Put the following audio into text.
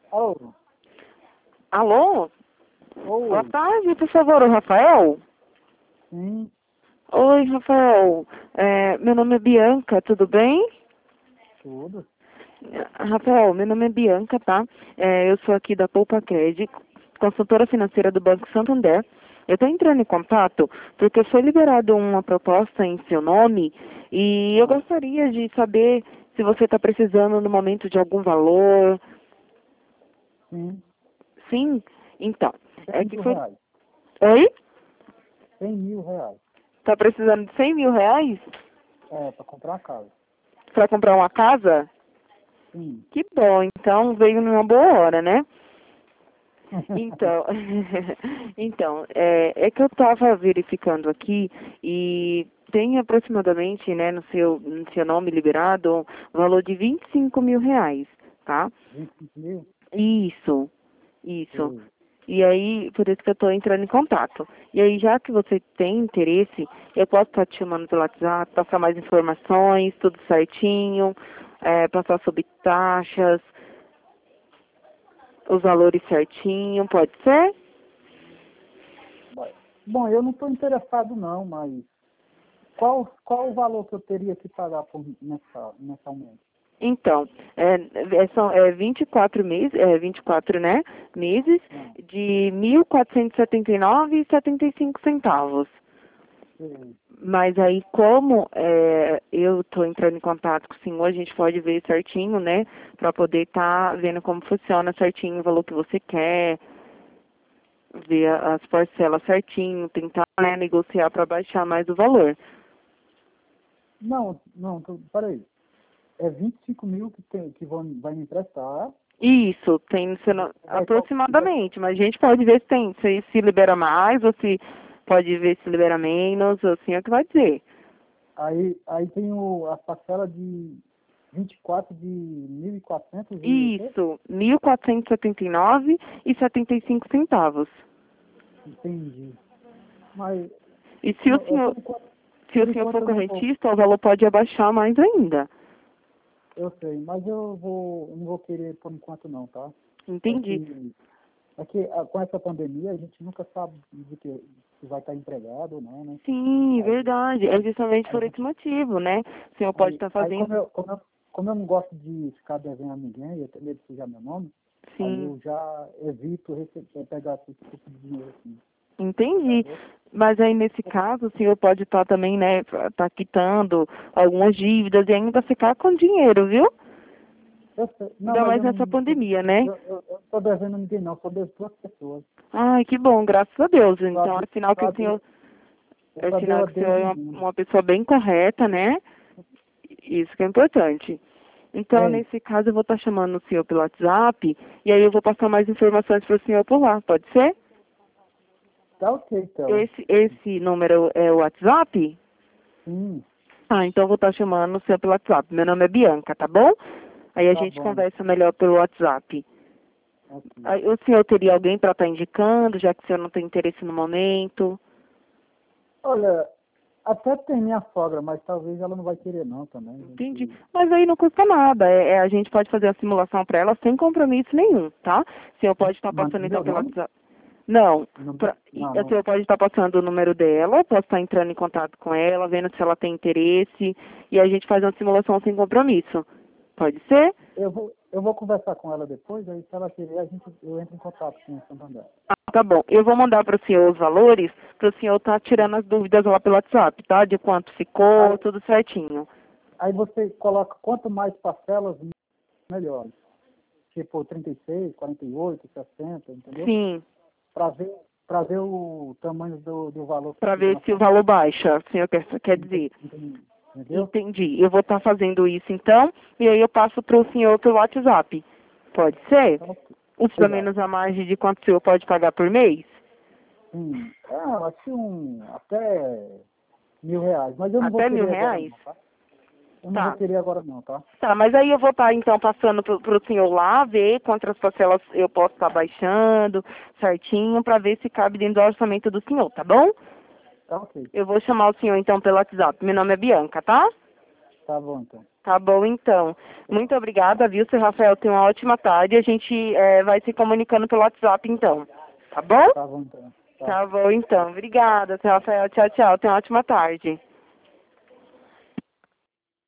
Alô? Alô? Boa Oi. tarde, por favor, o Rafael? Sim, Oi, Rafael. Meu nome é Bianca, tudo bem? tudo. Rafael, meu nome é Bianca, tá? Eu sou aqui da Poupa Credit, consultora financeira do Banco Santander. Eu estou entrando em contato porque foi liberado uma proposta em seu nome e eu Ah, gostaria de saber se você está precisando no momento de algum valor. sim, Sim? Então, é 100 que mil foi... reais. Oi? 100 mil reais. Está precisando de 100 mil reais É, pra comprar a casa. para comprar uma casa? Sim. Que bom, então veio numa boa hora, né? Então, é que eu estava verificando aqui e tem aproximadamente, né, no seu nome liberado, um valor de 25 mil reais, tá? 25 mil? Isso, isso. Sei. E aí, por isso que eu estou entrando em contato. E aí, já que você tem interesse, eu posso estar te chamando pelo WhatsApp, passar mais informações, tudo certinho, passar sobre taxas, os valores certinho, pode ser? Bom, eu não estou interessado não, mas qual o valor que eu teria que pagar mensalmente? Então, são 24 meses, 24, né, meses Ah, de 1.479,75 centavos. sei. Mas aí, como eu estou entrando em contato com o senhor, a gente pode ver certinho, né, para poder estar vendo como funciona certinho o valor que você quer, ver as parcelas certinho, tentar, né, negociar para baixar mais o valor. Não, não, peraí. É 25 mil vai me emprestar. Isso, tem Vai, vai, aproximadamente, mas a gente pode ver se libera mais ou se pode ver se libera menos, assim é o que vai dizer. aí tem a parcela de 24 de 1.400 e o quê? Isso, 1.479,75 centavos. Entendi. Mas E se o eu, senhor, se por o senhor enquanto for eu não vou. correntista, o valor pode abaixar mais ainda. Eu sei, mas eu não vou querer por enquanto não, tá? É Entendi. que, com essa pandemia a gente nunca sabe de que se vai estar empregado ou não, né? Sim, Aí, verdade. É justamente a por esse gente, motivo, né? O senhor pode estar aí fazendo. como eu não gosto de ficar devendo a ninguém, eu tenho medo de sujar meu nome, aí Sim. eu já evito pegar esse tipo de dinheiro assim, Entendi. entendeu? Mas aí, nesse caso, o senhor pode estar também, né, tá quitando algumas dívidas e ainda ficar com dinheiro, viu? Eu sei, não, Ainda mas mais eu nessa não tô, pandemia, né? eu tô devendo a ninguém não, só devo duas pessoas. Ai, que bom, graças a Deus. Eu Então, abri, sinal eu que o abri, senhor, eu é só devo sinal a que o senhor Deus e é o uma, mundo. uma pessoa bem correta, né? Isso que é importante. Então, Ei, nesse caso, eu vou estar chamando o senhor pelo WhatsApp e aí eu vou passar mais informações para o senhor por lá, pode ser? tá ok, então. Esse número é o WhatsApp? Sim, Ah, então eu vou estar chamando o senhor pelo WhatsApp. Meu nome é Bianca, tá bom? Aí a tá gente bom. conversa melhor pelo WhatsApp. Ok. Aí, o senhor teria alguém para estar indicando, já que o senhor não tem interesse no momento? Olha, até tem minha sogra, mas talvez ela não vai querer não também. Entendi. Mas aí não custa nada. A gente pode fazer a simulação para ela sem compromisso nenhum, tá? O senhor pode estar Mas passando no então meu pelo nome? WhatsApp. Não. Não, O não. senhor pode estar passando o número dela, posso estar entrando em contato com ela, vendo se ela tem interesse, e a gente faz uma simulação sem compromisso. Pode ser? Eu vou conversar com ela depois, aí se ela querer, eu entro em contato com o Santander. Ah, tá bom. Eu vou mandar para o senhor os valores, para o senhor estar tirando as dúvidas lá pelo WhatsApp, tá? De quanto ficou, Aí, tudo certinho. aí você coloca quanto mais parcelas, melhor. Tipo 36, 48, 60, entendeu? Sim, Para ver, para ver o tamanho do valor que para fica ver na se o conta. valor baixa, o senhor quer dizer. Entendeu? Entendi. Eu vou estar fazendo isso então, e aí eu passo para o senhor pelo WhatsApp. Pode ser? Então, ok. Os pelo Obrigado. menos a margem de quanto o senhor pode pagar por mês? Sim. Acho que até 1.000 reais. Mas eu não vou Até mil querer agora reais? não, tá? Eu não vou Tá. querer agora não, tá? Tá, mas aí eu vou estar então passando pro senhor lá, ver quantas parcelas eu posso estar baixando certinho, para ver se cabe dentro do orçamento do senhor, tá bom? Tá ok. Eu vou chamar o senhor então pelo WhatsApp. Meu nome é Bianca, tá? Tá bom, então. Tá bom, então. Muito obrigada, viu, seu Rafael? Tenha uma ótima tarde. A gente vai se comunicando pelo WhatsApp, então. Tá bom? Tá bom, então. Tá. Tá bom, então. Obrigada, seu Rafael. Tchau, tchau. Tenha uma ótima tarde.